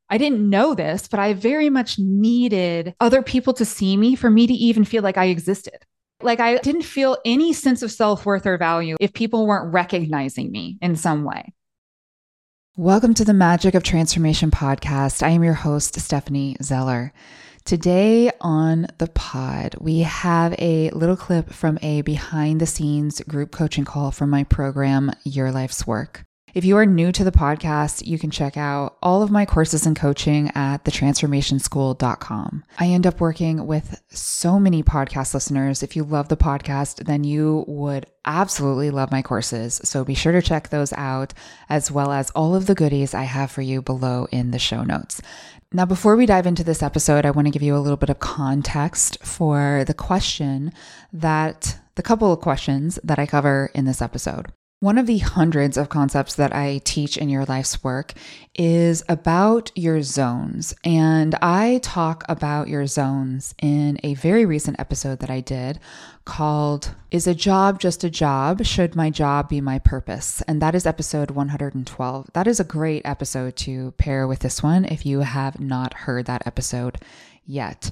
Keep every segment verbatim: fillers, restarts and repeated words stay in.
I didn't know this, but I very much needed other people to see me for me to even feel like I existed. Like I didn't feel any sense of self-worth or value if people weren't recognizing me in some way. Welcome to the Magic of Transformation podcast. I am your host, Stephanie Zeller. Today on the pod, we have a little clip from a behind the scenes group coaching call from my program, Your Life's Work. If you are new to the podcast, you can check out all of my courses and coaching at the transformation school dot com. I end up working with so many podcast listeners. If you love the podcast, then you would absolutely love my courses. So be sure to check those out, as well as all of the goodies I have for you below in the show notes. Now, before we dive into this episode, I want to give you a little bit of context for the question that, the couple of questions that I cover in this episode. One of the hundreds of concepts that I teach in Your Life's Work is about your zones. And I talk about your zones in a very recent episode that I did called, Is a Job Just a Job? Should My Job Be My Purpose? And that is episode one hundred twelve. That is a great episode to pair with this one if you have not heard that episode yet.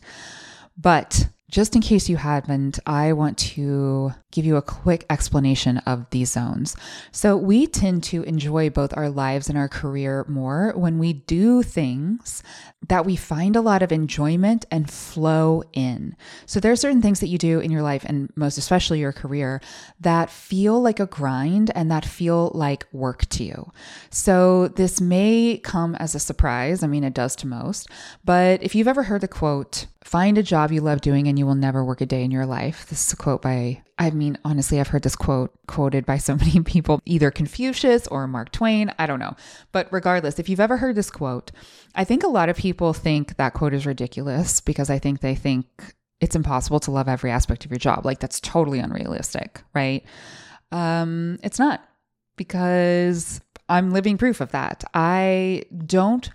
But just in case you haven't, I want to give you a quick explanation of these zones. So we tend to enjoy both our lives and our career more when we do things that we find a lot of enjoyment and flow in. So there are certain things that you do in your life, and most especially your career, that feel like a grind and that feel like work to you. So this may come as a surprise. I mean, it does to most. But if you've ever heard the quote, "Find a job you love doing and you will never work a day in your life." This is a quote by, I mean, honestly, I've heard this quote quoted by so many people, either Confucius or Mark Twain. I don't know. But regardless, if you've ever heard this quote, I think a lot of people think that quote is ridiculous because I think they think it's impossible to love every aspect of your job. Like that's totally unrealistic, right? Um, it's not, because I'm living proof of that. I don't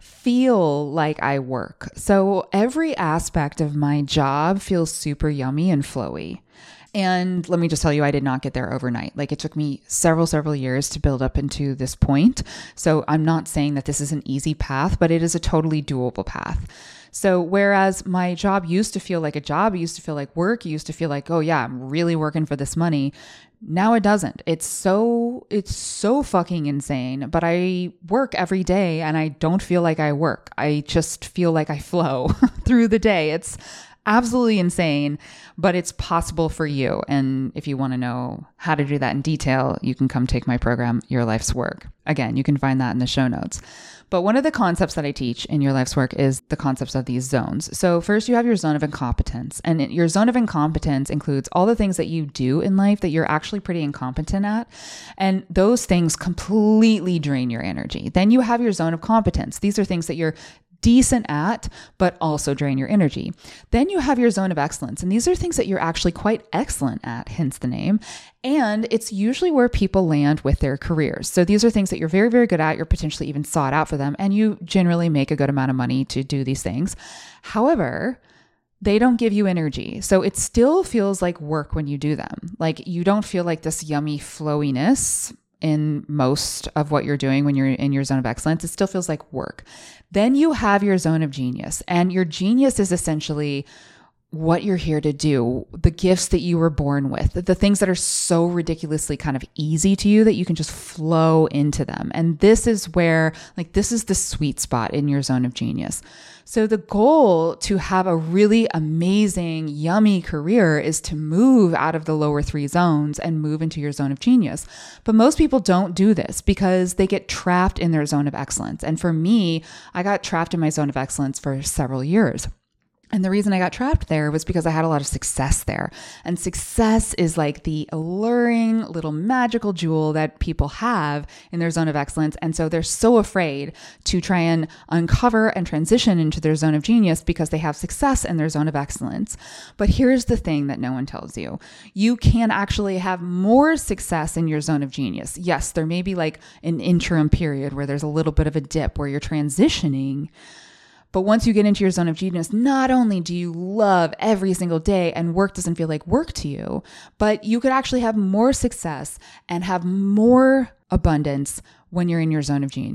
feel like I work. So every aspect of my job feels super yummy and flowy. And let me just tell you, I did not get there overnight. Like it took me several, several years to build up into this point. So I'm not saying that this is an easy path, but it is a totally doable path. So whereas my job used to feel like a job, it used to feel like work, it used to feel like, oh yeah, I'm really working for this money. Now it doesn't. It's so, it's so fucking insane, but I work every day and I don't feel like I work. I just feel like I flow through the day. It's absolutely insane, but it's possible for you. And if you want to know how to do that in detail, you can come take my program, Your Life's Work. Again, you can find that in the show notes. But one of the concepts that I teach in Your Life's Work is the concepts of these zones. So first you have your zone of incompetence. And your zone of incompetence includes all the things that you do in life that you're actually pretty incompetent at. And those things completely drain your energy. Then you have your zone of competence. These are things that you're decent at, but also drain your energy. Then you have your zone of excellence. And these are things that you're actually quite excellent at, hence the name. And it's usually where people land with their careers. So these are things that you're very, very good at. You're potentially even sought out for them. And you generally make a good amount of money to do these things. However, they don't give you energy. So it still feels like work when you do them. Like you don't feel like this yummy flowiness in most of what you're doing when you're in your zone of excellence. It still feels like work. Then you have your zone of genius, and your genius is essentially what you're here to do, the gifts that you were born with, the things that are so ridiculously kind of easy to you that you can just flow into them. And this is where, like, this is the sweet spot in your zone of genius. So the goal to have a really amazing, yummy career is to move out of the lower three zones and move into your zone of genius. But most people don't do this because they get trapped in their zone of excellence. And for me, I got trapped in my zone of excellence for several years. And the reason I got trapped there was because I had a lot of success there. And success is like the alluring little magical jewel that people have in their zone of excellence. And so they're so afraid to try and uncover and transition into their zone of genius because they have success in their zone of excellence. But here's the thing that no one tells you. You can actually have more success in your zone of genius. Yes, there may be like an interim period where there's a little bit of a dip where you're transitioning. But once you get into your zone of genius, not only do you love every single day and work doesn't feel like work to you, but you could actually have more success and have more abundance when you're in your zone of genius.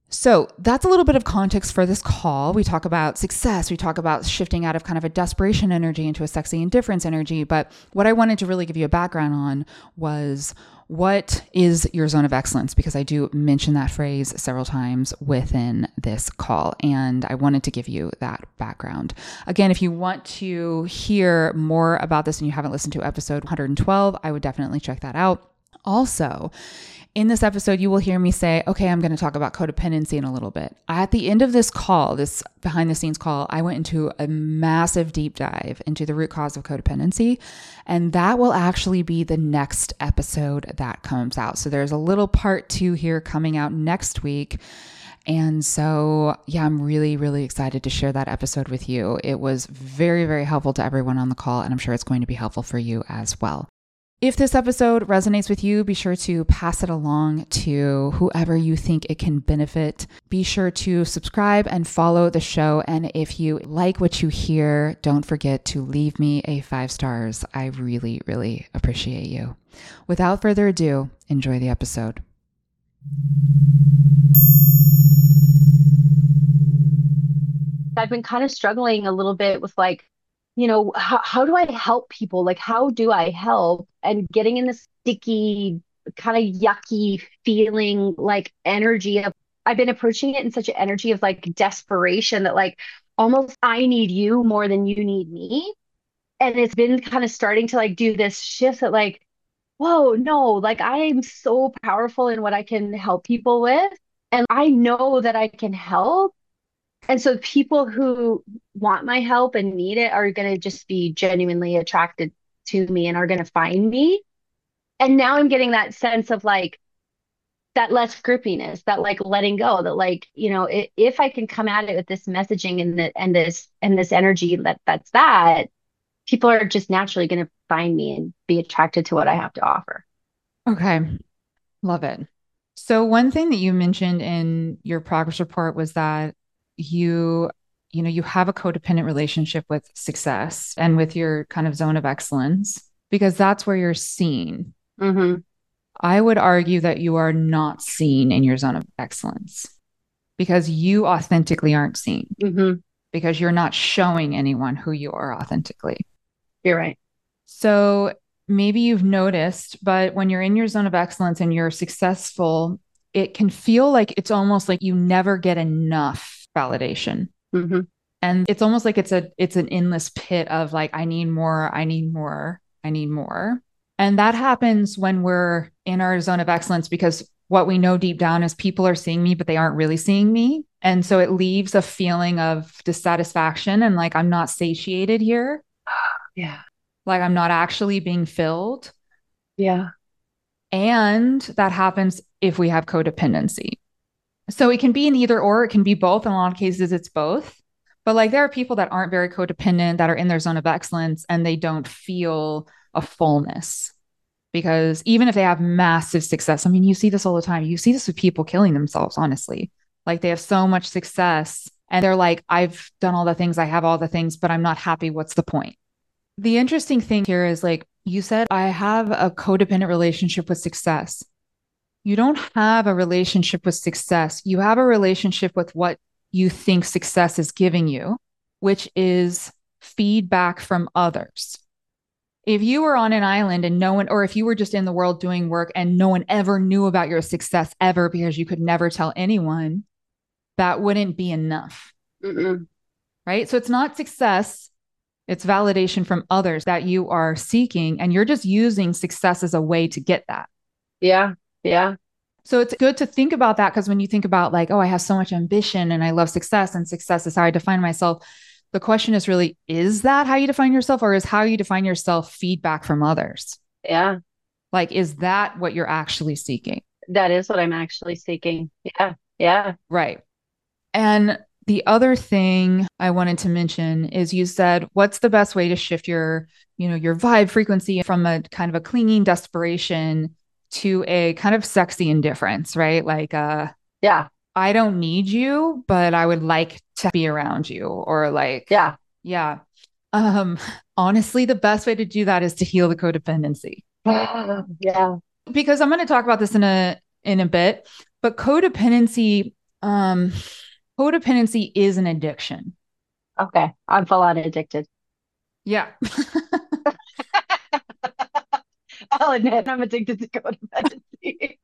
So that's a little bit of context for this call. We talk about success. We talk about shifting out of kind of a desperation energy into a sexy indifference energy. But what I wanted to really give you a background on was, what is your zone of excellence? Because I do mention that phrase several times within this call, and I wanted to give you that background. Again, if you want to hear more about this and you haven't listened to episode one hundred twelve, I would definitely check that out. Also, in this episode, you will hear me say, okay, I'm going to talk about codependency in a little bit. At the end of this call, this behind the scenes call, I went into a massive deep dive into the root cause of codependency. And that will actually be the next episode that comes out. So there's a little part two here coming out next week. And so, yeah, I'm really, really excited to share that episode with you. It was very, very helpful to everyone on the call, and I'm sure it's going to be helpful for you as well. If this episode resonates with you, be sure to pass it along to whoever you think it can benefit. Be sure to subscribe and follow the show. And if you like what you hear, don't forget to leave me a five stars. I really, really appreciate you. Without further ado, enjoy the episode. I've been kind of struggling a little bit with like, you know, how, how do I help people? Like, how do I help? And getting in this sticky, kind of yucky feeling like energy of, I've been approaching it in such an energy of like desperation that like almost I need you more than you need me. And it's been kind of starting to like do this shift that like, whoa, no, like I am so powerful in what I can help people with. And I know that I can help. And so people who want my help and need it are going to just be genuinely attracted to me and are going to find me. And now I'm getting that sense of like that less grippiness, that like letting go, that like, you know, if, if I can come at it with this messaging and the, and this and this energy that that's that, people are just naturally going to find me and be attracted to what I have to offer. Okay. Love it. So one thing that you mentioned in your progress report was that you, you know, you have a codependent relationship with success and with your kind of zone of excellence, because that's where you're seen. Mm-hmm. I would argue that you are not seen in your zone of excellence because you authentically aren't seen, Mm-hmm. because you're not showing anyone who you are authentically. You're right. So maybe you've noticed, but when you're in your zone of excellence and you're successful, it can feel like it's almost like you never get enough validation. Mm-hmm. And it's almost like it's a it's an endless pit of like, I need more, I need more, I need more. And that happens when we're in our zone of excellence, because what we know deep down is people are seeing me, but they aren't really seeing me. And so it leaves a feeling of dissatisfaction and like, I'm not satiated here. Yeah. Like I'm not actually being filled. Yeah. And that happens if we have codependency. So it can be an either or, it can be both. In a lot of cases, it's both. But like there are people that aren't very codependent that are in their zone of excellence and they don't feel a fullness, because even if they have massive success, I mean, you see this all the time. You see this with people killing themselves, honestly. Like they have so much success and they're like, I've done all the things, I have all the things, but I'm not happy. What's the point? The interesting thing here is like you said, I have a codependent relationship with success. You don't have a relationship with success. You have a relationship with what you think success is giving you, which is feedback from others. If you were on an island and no one, or if you were just in the world doing work and no one ever knew about your success ever because you could never tell anyone, that wouldn't be enough. Mm-mm. Right? So it's not success. It's validation from others that you are seeking. And you're just using success as a way to get that. Yeah. Yeah. So it's good to think about that, because when you think about like, oh, I have so much ambition and I love success and success is how I define myself. The question is really, is that how you define yourself, or is how you define yourself feedback from others? Yeah. Like, is that what you're actually seeking? That is what I'm actually seeking. Yeah. Yeah. Right. And the other thing I wanted to mention is you said, what's the best way to shift your, you know, your vibe frequency from a kind of a clinging desperation to a kind of sexy indifference, right? Like, uh, Yeah. I don't need you, but I would like to be around you, or like, Yeah. yeah. Um, honestly, the best way to do that is to heal the codependency. Yeah. Because I'm going to talk about this in a in a bit, but codependency Um, codependency is an addiction. Okay. I'm full on addicted. Yeah. I'll admit I'm addicted to codependency.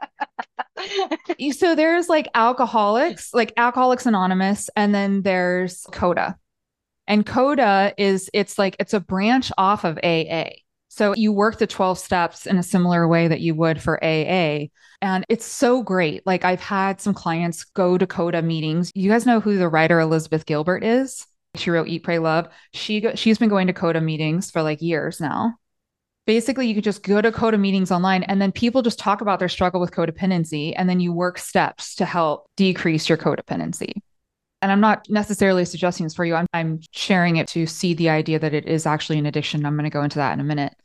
You- So there's like alcoholics, like Alcoholics Anonymous, and then there's CODA. And CODA is it's like it's a branch off of A A. So you work the twelve steps in a similar way that you would for A A. And it's so great. Like I've had some clients go to CODA meetings. You guys know who the writer Elizabeth Gilbert is? She wrote Eat, Pray, Love. She go, she's been going to CODA meetings for like years now. Basically, you could just go to CODA meetings online and then people just talk about their struggle with codependency. And then you work steps to help decrease your codependency. And I'm not necessarily suggesting this for you. I'm, I'm sharing it to see the idea that it is actually an addiction. I'm going to go into that in a minute.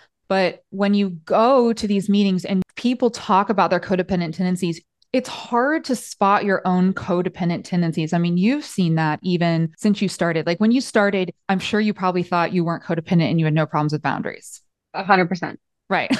But when you go to these meetings and people talk about their codependent tendencies, it's hard to spot your own codependent tendencies. I mean, you've seen that even since you started. Like when you started, I'm sure you probably thought you weren't codependent and you had no problems with boundaries. A hundred percent. Right.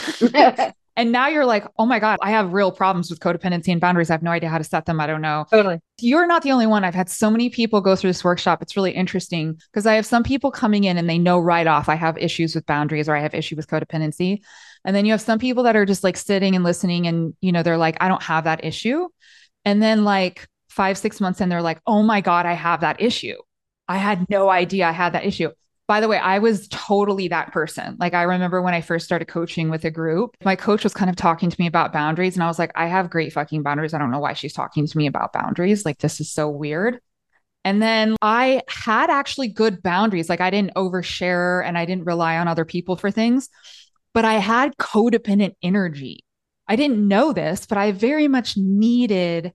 And now you're like, oh my God, I have real problems with codependency and boundaries. I have no idea how to set them. I don't know. Totally. You're not the only one. I've had so many people go through this workshop. It's really interesting because I have some people coming in and they know right off I have issues with boundaries or I have issue with codependency. And then you have some people that are just like sitting and listening and, you know, they're like, I don't have that issue. And then like five, six months in, they're like, oh my God, I have that issue. I had no idea I had that issue. By the way, I was totally that person. Like I remember when I first started coaching with a group, my coach was kind of talking to me about boundaries. And I was like, I have great fucking boundaries. I don't know why she's talking to me about boundaries. Like this is so weird. And then I had actually good boundaries. Like I didn't overshare and I didn't rely on other people for things, but I had codependent energy. I didn't know this, but I very much needed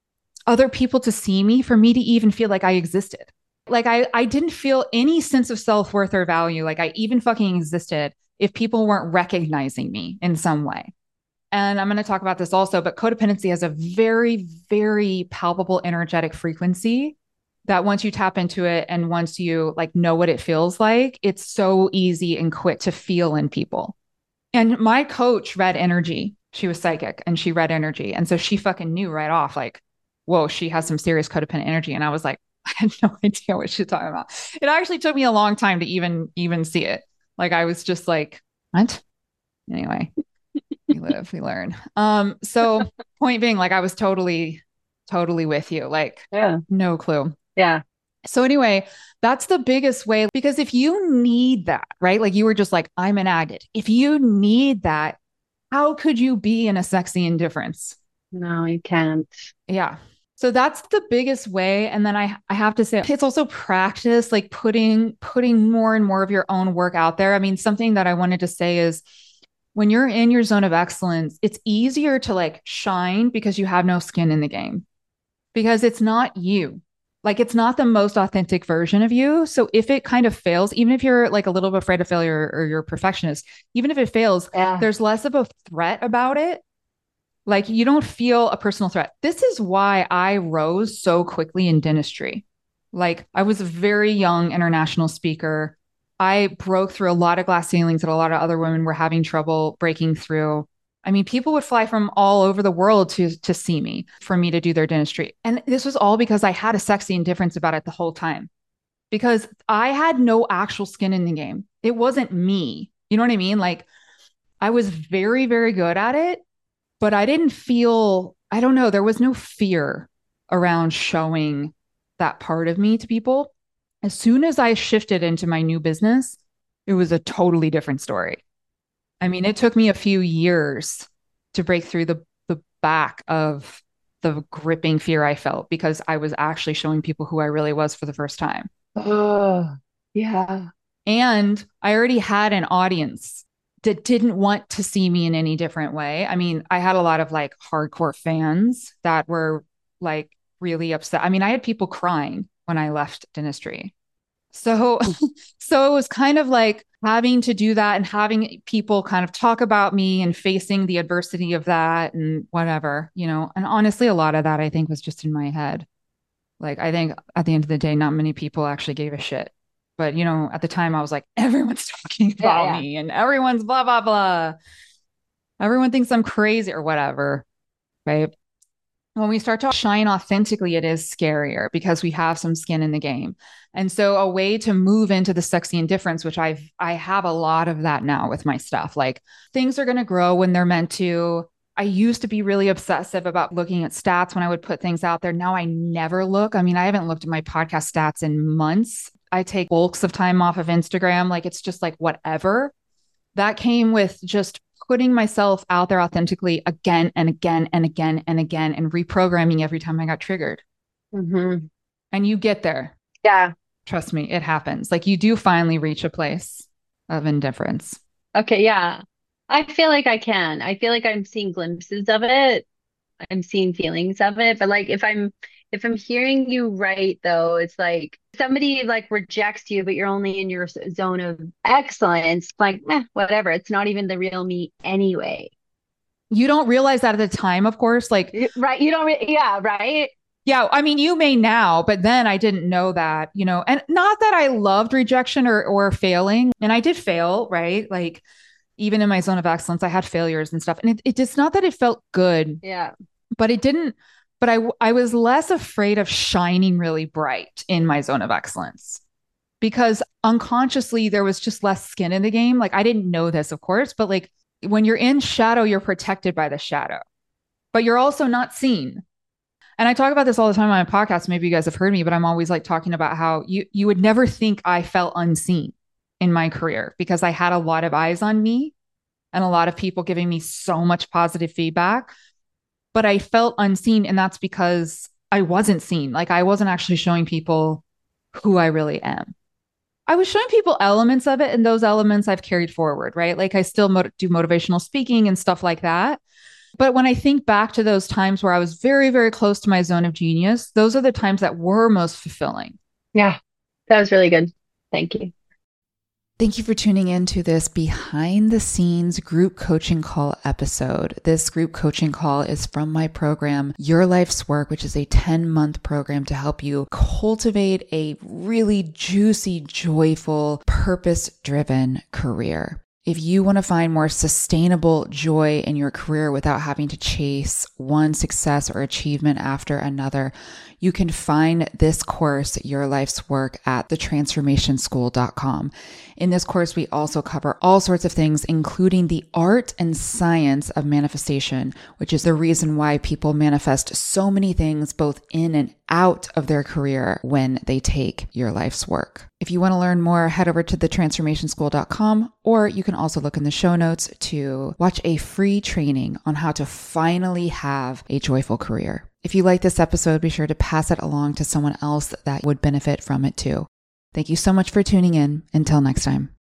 other people to see me for me to even feel like I existed. Like I, I didn't feel any sense of self-worth or value. Like I even fucking existed if people weren't recognizing me in some way. And I'm going to talk about this also, but codependency has a very, very palpable energetic frequency that once you tap into it and once you like know what it feels like, it's so easy and quick to feel in people. And my coach read energy. She was psychic and she read energy. And so she fucking knew right off, like, whoa, she has some serious codependent energy. And I was like, I had no idea what she's talking about. It actually took me a long time to even even see it. Like I was just like, what? Anyway, we live, we learn. Um, so point being, like I was totally, totally with you. Like, Yeah. no clue. Yeah. So anyway, that's the biggest way because if you need that, right? Like you were just like, I'm an addict. If you need that, how could you be in a sexy indifference? No, you can't. Yeah. So that's the biggest way. And then I, I have to say it's also practice, like putting putting more and more of your own work out there. I mean, something that I wanted to say is when you're in your zone of excellence, it's easier to like shine because you have no skin in the game. Because it's not you. Like it's not the most authentic version of you. So if it kind of fails, even if you're like a little bit afraid of failure or you're a perfectionist, even if it fails, Yeah. there's less of a threat about it. Like you don't feel a personal threat. This is why I rose so quickly in dentistry. Like I was a very young international speaker. I broke through a lot of glass ceilings that a lot of other women were having trouble breaking through. I mean, people would fly from all over the world to to see me, for me to do their dentistry. And this was all because I had a sexy indifference about it the whole time. Because I had no actual skin in the game. It wasn't me. You know what I mean? Like I was very, very good at it, but I didn't feel, I don't know, there was no fear around showing that part of me to people. As soon as I shifted into my new business, it was a totally different story. I mean, it took me a few years to break through the, the back of the gripping fear I felt because I was actually showing people who I really was for the first time. Oh, yeah. And I already had an audience that didn't want to see me in any different way. I mean, I had a lot of like hardcore fans that were like really upset. I mean, I had people crying when I left dentistry. So, so it was kind of like having to do that and having people kind of talk about me and facing the adversity of that and whatever, you know. And honestly, a lot of that I think was just in my head. Like, I think at the end of the day, not many people actually gave a shit. But, you know, at the time I was like, everyone's talking about Yeah, yeah. me and everyone's blah, blah, blah. Everyone thinks I'm crazy or whatever. Right. when we start to shine authentically, it is scarier because we have some skin in the game. And so a way to move into the sexy indifference, which I've, I have a lot of that now with my stuff, like things are going to grow when they're meant to. I used to be really obsessive about looking at stats when I would put things out there. Now I never look. I mean, I haven't looked at my podcast stats in months. I take bulks of time off of Instagram. Like it's just like whatever. That came with just putting myself out there authentically again and again and again and again and reprogramming every time I got triggered. Mm-hmm. And you get there. Yeah. Trust me, it happens. Like you do finally reach a place of indifference. Okay. Yeah. I feel like I can. I feel like I'm seeing glimpses of it. I'm seeing feelings of it. But like if I'm if I'm hearing you right though, it's like somebody like rejects you, but you're only in your zone of excellence, like eh, whatever. It's not even the real me anyway. You don't realize that at the time, of course. Like right. You don't re- yeah, right. Yeah, I mean, you may now, but then I didn't know that, you know, and not that I loved rejection or or failing. And I did fail, right? Like even in my zone of excellence, I had failures and stuff. And it, it just not that it felt good. Yeah. But it didn't, but I, I was less afraid of shining really bright in my zone of excellence because unconsciously there was just less skin in the game. Like I didn't know this, of course, but like when you're in shadow, you're protected by the shadow, but you're also not seen. And I talk about this all the time on my podcast. Maybe you guys have heard me, but I'm always like talking about how you, you would never think I felt unseen in my career because I had a lot of eyes on me and a lot of people giving me so much positive feedback. But I felt unseen. And that's because I wasn't seen. Like I wasn't actually showing people who I really am. I was showing people elements of it, and those elements I've carried forward, right? Like I still mo- do motivational speaking and stuff like that. But when I think back to those times where I was very, very close to my zone of genius, those are the times that were most fulfilling. Yeah, that was really good. Thank you. Thank you for tuning in to this behind the scenes group coaching call episode. This group coaching call is from my program, Your Life's Work, which is a ten month program to help you cultivate a really juicy, joyful, purpose driven career. If you want to find more sustainable joy in your career without having to chase one success or achievement after another, you can find this course, Your Life's Work, at the transformation school dot com. In this course, we also cover all sorts of things, including the art and science of manifestation, which is the reason why people manifest so many things both in and out of their career when they take Your Life's Work. If you want to learn more, head over to the transformation school dot com, or you can also look in the show notes to watch a free training on how to finally have a joyful career. If you like this episode, be sure to pass it along to someone else that would benefit from it too. Thank you so much for tuning in. Until next time.